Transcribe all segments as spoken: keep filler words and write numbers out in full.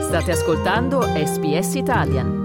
State ascoltando S B S Italian.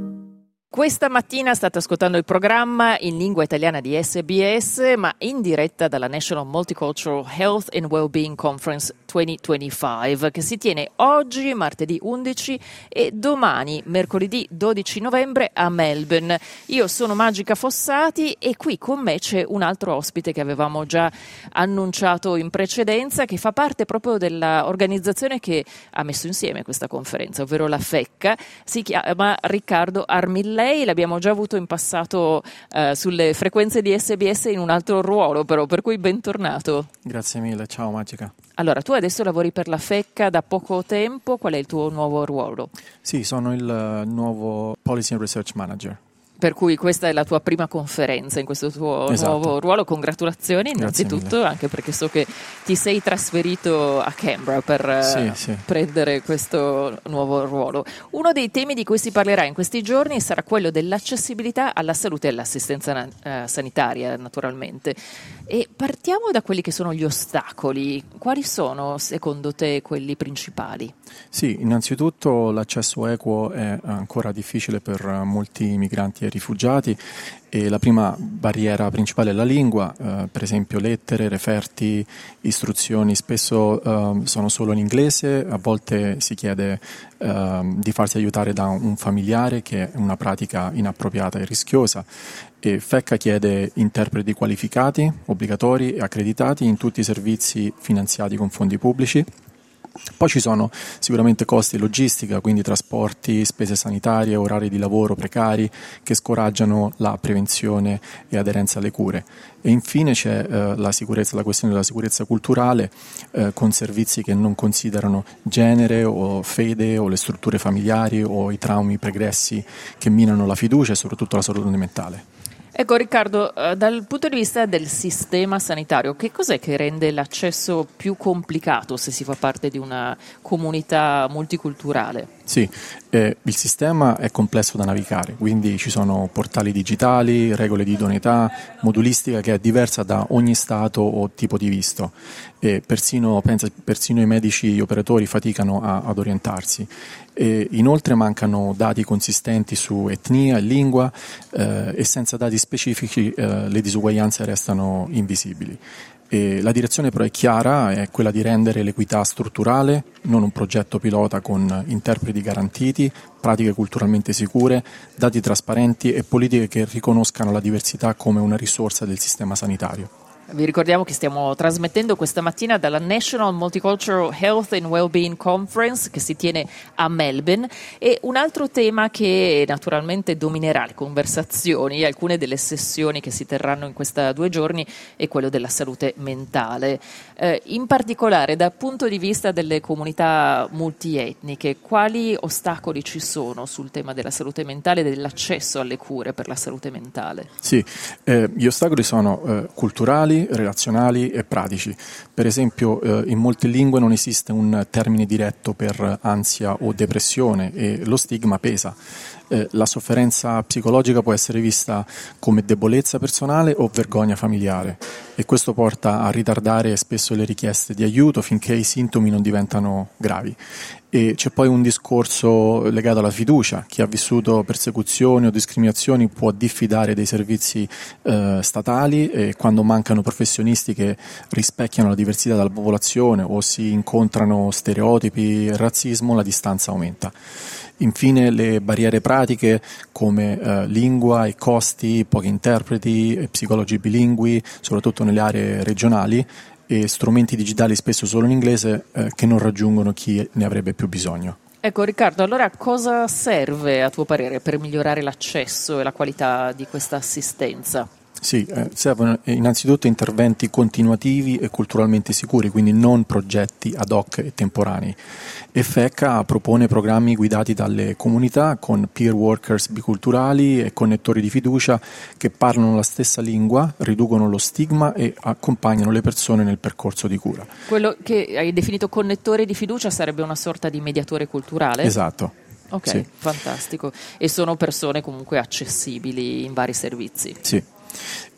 Questa mattina state ascoltando il programma in lingua italiana di S B S, ma in diretta dalla National Multicultural Health and Wellbeing Conference duemilaventicinque, che si tiene oggi, martedì undici, e domani, mercoledì dodici novembre, a Melbourne. Io sono Magica Fossati e qui con me c'è un altro ospite che avevamo già annunciato in precedenza, che fa parte proprio dell'organizzazione che ha messo insieme questa conferenza, ovvero la FECCA. Si chiama Riccardo Armillei. L'abbiamo già avuto in passato eh, sulle frequenze di S B S in un altro ruolo, però, per cui bentornato. Grazie mille, ciao Magica. Allora, tu adesso lavori per la FECCA da poco tempo, qual è il tuo nuovo ruolo? Sì, sono il uh, nuovo Policy and Research Manager. Per cui questa è la tua prima conferenza in questo tuo Esatto. nuovo ruolo. Congratulazioni innanzitutto, anche perché so che ti sei trasferito a Canberra per sì, sì. prendere questo nuovo ruolo. Uno dei temi di cui si parlerà in questi giorni sarà quello dell'accessibilità alla salute e all'assistenza uh, sanitaria, naturalmente. E partiamo da quelli che sono gli ostacoli. Quali sono, secondo te, quelli principali? Sì, innanzitutto l'accesso equo è ancora difficile per molti migranti e rifugiati e la prima barriera principale è la lingua, eh, per esempio lettere, referti, istruzioni spesso eh, sono solo in inglese, a volte si chiede eh, di farsi aiutare da un familiare, che è una pratica inappropriata e rischiosa. E FECCA chiede interpreti qualificati, obbligatori e accreditati in tutti i servizi finanziati con fondi pubblici. Poi ci sono sicuramente costi e logistica, quindi trasporti, spese sanitarie, orari di lavoro precari che scoraggiano la prevenzione e aderenza alle cure. E infine c'è eh, la sicurezza, la questione della sicurezza culturale eh, con servizi che non considerano genere o fede o le strutture familiari o i traumi pregressi che minano la fiducia e soprattutto la salute mentale. Ecco Riccardo, dal punto di vista del sistema sanitario, che cos'è che rende l'accesso più complicato se si fa parte di una comunità multiculturale? Sì, eh, il sistema è complesso da navigare, quindi ci sono portali digitali, regole di idoneità, modulistica che è diversa da ogni stato o tipo di visto e persino, pensa, persino i medici e gli operatori faticano a, ad orientarsi. E inoltre mancano dati consistenti su etnia e lingua eh, e senza dati specifici eh, le disuguaglianze restano invisibili. E la direzione però è chiara, è quella di rendere l'equità strutturale, non un progetto pilota con interpreti garantiti, pratiche culturalmente sicure, dati trasparenti e politiche che riconoscano la diversità come una risorsa del sistema sanitario. Vi ricordiamo che stiamo trasmettendo questa mattina dalla National Multicultural Health and Wellbeing Conference che si tiene a Melbourne, e un altro tema che naturalmente dominerà le conversazioni e alcune delle sessioni che si terranno in questi due giorni è quello della salute mentale. Eh, in particolare dal punto di vista delle comunità multietniche, quali ostacoli ci sono sul tema della salute mentale e dell'accesso alle cure per la salute mentale? Sì, eh, gli ostacoli sono eh, culturali, relazionali e pratici. Per esempio, eh, in molte lingue non esiste un termine diretto per ansia o depressione e lo stigma pesa. Eh, la sofferenza psicologica può essere vista come debolezza personale o vergogna familiare e questo porta a ritardare spesso le richieste di aiuto finché i sintomi non diventano gravi. E c'è poi un discorso legato alla fiducia. Chi ha vissuto persecuzioni o discriminazioni può diffidare dei servizi eh, statali e quando mancano professionisti che rispecchiano la diversità della popolazione o si incontrano stereotipi e razzismo, la distanza aumenta. Infine le barriere pratiche come eh, lingua e costi, pochi interpreti e psicologi bilingui, soprattutto nelle aree regionali, e strumenti digitali spesso solo in inglese eh, che non raggiungono chi ne avrebbe più bisogno. Ecco Riccardo, allora cosa serve a tuo parere per migliorare l'accesso e la qualità di questa assistenza? Sì, eh, servono innanzitutto interventi continuativi e culturalmente sicuri, quindi non progetti ad hoc e temporanei. E FECCA propone programmi guidati dalle comunità con peer workers biculturali e connettori di fiducia che parlano la stessa lingua, riducono lo stigma e accompagnano le persone nel percorso di cura. Quello che hai definito connettore di fiducia sarebbe una sorta di mediatore culturale? Esatto. Ok, sì. Fantastico. E sono persone comunque accessibili in vari servizi? Sì.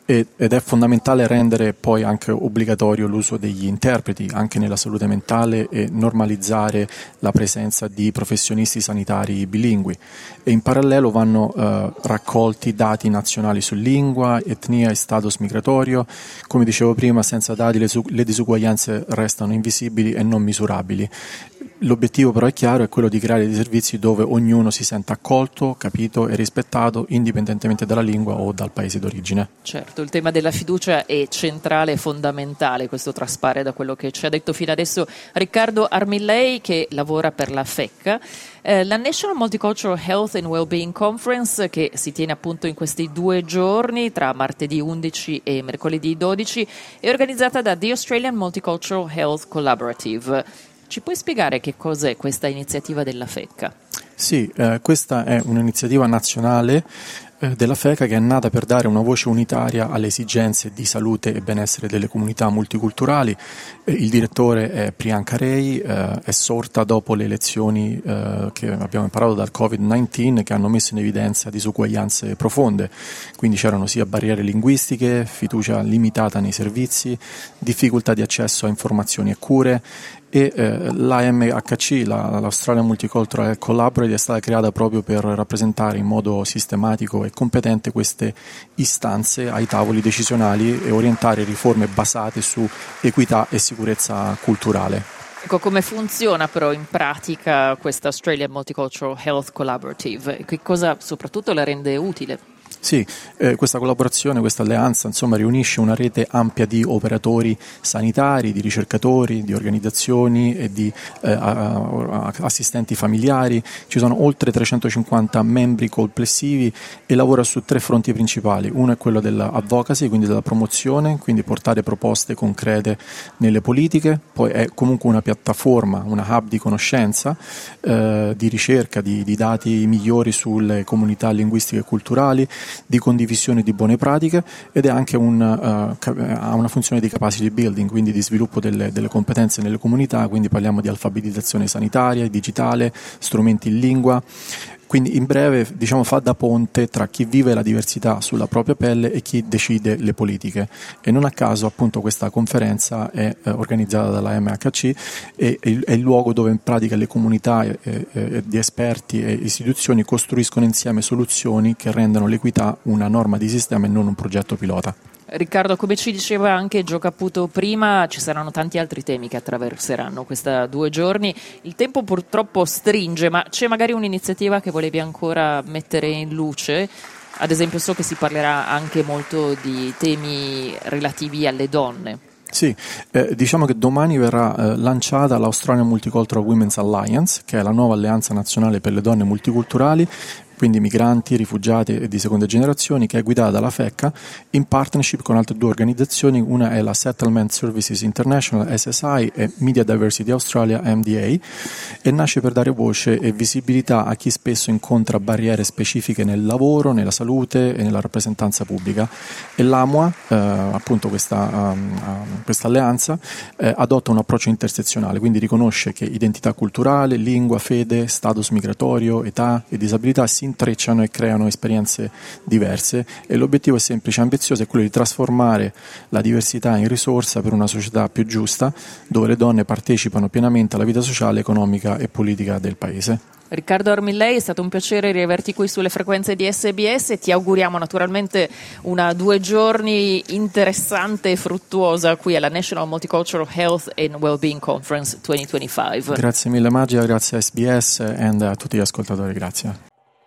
ed è fondamentale rendere poi anche obbligatorio l'uso degli interpreti anche nella salute mentale e normalizzare la presenza di professionisti sanitari bilingui, e in parallelo vanno eh, raccolti dati nazionali su lingua, etnia e status migratorio. Come dicevo prima, senza dati le, le disuguaglianze restano invisibili e non misurabili. L'obiettivo però è chiaro, è quello di creare dei servizi dove ognuno si senta accolto, capito e rispettato indipendentemente dalla lingua o dal paese d'origine. Certo, il tema della fiducia è centrale e fondamentale, questo traspare da quello che ci ha detto fino adesso Riccardo Armillei, che lavora per la F E C A. Eh, la National Multicultural Health and Wellbeing Conference, che si tiene appunto in questi due giorni tra martedì undici e mercoledì dodici, è organizzata da The Australian Multicultural Health Collaborative. Ci puoi spiegare che cos'è questa iniziativa della F E C A? Sì, eh, questa è un'iniziativa nazionale eh, della F E C A che è nata per dare una voce unitaria alle esigenze di salute e benessere delle comunità multiculturali. Eh, il direttore è Priyanka Ray, eh, è sorta dopo le elezioni eh, che abbiamo imparato dal covid diciannove, che hanno messo in evidenza disuguaglianze profonde, quindi c'erano sia barriere linguistiche, fiducia limitata nei servizi, difficoltà di accesso a informazioni e cure. E eh, l'A M H C, la, l'Australian Multicultural Collaborative, è stata creata proprio per rappresentare in modo sistematico e competente queste istanze ai tavoli decisionali e orientare riforme basate su equità e sicurezza culturale. Ecco, come funziona però in pratica questa Australian Multicultural Health Collaborative? Che cosa soprattutto la rende utile? Sì, eh, questa collaborazione, questa alleanza, insomma, riunisce una rete ampia di operatori sanitari, di ricercatori, di organizzazioni e di eh, a, a, assistenti familiari. Ci sono oltre trecentocinquanta membri complessivi e lavora su tre fronti principali. Uno è quello dell'advocacy, quindi della promozione, quindi portare proposte concrete nelle politiche. Poi è comunque una piattaforma, una hub di conoscenza, eh, di ricerca di, di dati migliori sulle comunità linguistiche e culturali, di condivisione di buone pratiche, ed è anche un, uh, ha una funzione di capacity building, quindi di sviluppo delle, delle competenze nelle comunità. Quindi parliamo di alfabetizzazione sanitaria, digitale, strumenti in lingua. Quindi in breve, diciamo, fa da ponte tra chi vive la diversità sulla propria pelle e chi decide le politiche. E non a caso appunto questa conferenza è eh, organizzata dalla M H C e è il luogo dove in pratica le comunità eh, eh, di esperti e istituzioni costruiscono insieme soluzioni che rendano l'equità una norma di sistema e non un progetto pilota. Riccardo, come ci diceva anche Gio Caputo prima, ci saranno tanti altri temi che attraverseranno questi due giorni. Il tempo purtroppo stringe, ma c'è magari un'iniziativa che volevi ancora mettere in luce? Ad esempio, so che si parlerà anche molto di temi relativi alle donne. Sì, eh, diciamo che domani verrà eh, lanciata l'Australian Multicultural Women's Alliance, che è la nuova alleanza nazionale per le donne multiculturali, quindi migranti, rifugiati e di seconde generazioni, che è guidata dalla F E C A in partnership con altre due organizzazioni. Una è la Settlement Services International, S S I, e Media Diversity Australia, M D A, e nasce per dare voce e visibilità a chi spesso incontra barriere specifiche nel lavoro, nella salute e nella rappresentanza pubblica. E l'A M W A, eh, appunto questa, um, uh, questa alleanza, eh, adotta un approccio intersezionale, quindi riconosce che identità culturale, lingua, fede, status migratorio, età e disabilità si intrecciano e creano esperienze diverse, e l'obiettivo è semplice e ambizioso, è quello di trasformare la diversità in risorsa per una società più giusta, dove le donne partecipano pienamente alla vita sociale, economica e politica del paese. Riccardo Armillei, è stato un piacere riaverti qui sulle frequenze di S B S e ti auguriamo naturalmente una due giorni interessante e fruttuosa qui alla National Multicultural Health and Wellbeing Conference duemilaventicinque. Grazie mille Magia, grazie a S B S e a tutti gli ascoltatori, grazie.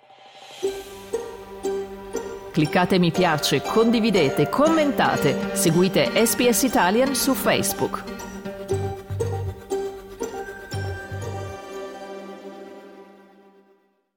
Cliccate mi piace, condividete, commentate, seguite S B S Italian su Facebook.